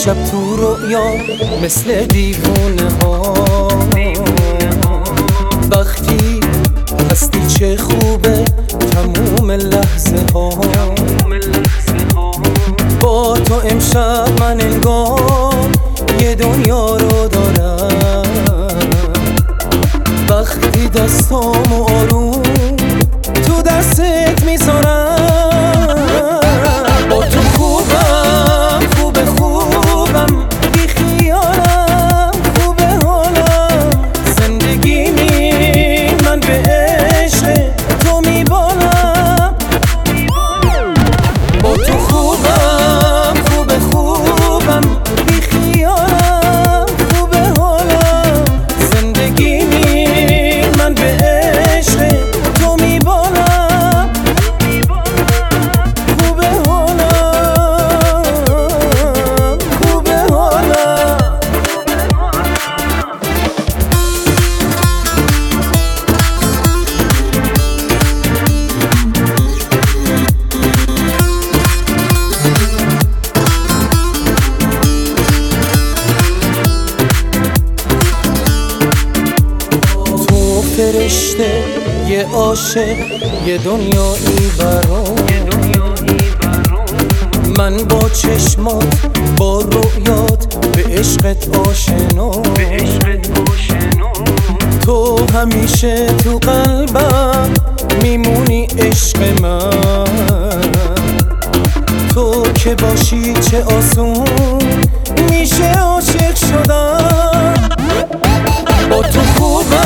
شب تو رؤیا مثل دیوونه ها وقتی هستی چه خوبه تموم لحظه ها با تو امشب من انگار یه دنیا رو دارم وقتی دستامو آروم تو دستت میذارم با تو خوبم خوبه خوبم بی خیالم خوبه حالم زندگی من به عشق تو میبالم با تو خوبم خوبه خوبم بی خیالم خوبه حالم زندگی من به عشق تو میبالم خوبه حالم خوبه حالم فرشته یه عاشق یه دنیایی برام من با چشمات با رؤیات به عشقت آشنا تو همیشه تو قلبم میمونی عشق من تو که باشی چه آسون میشه عاشق شدن با تو خوبم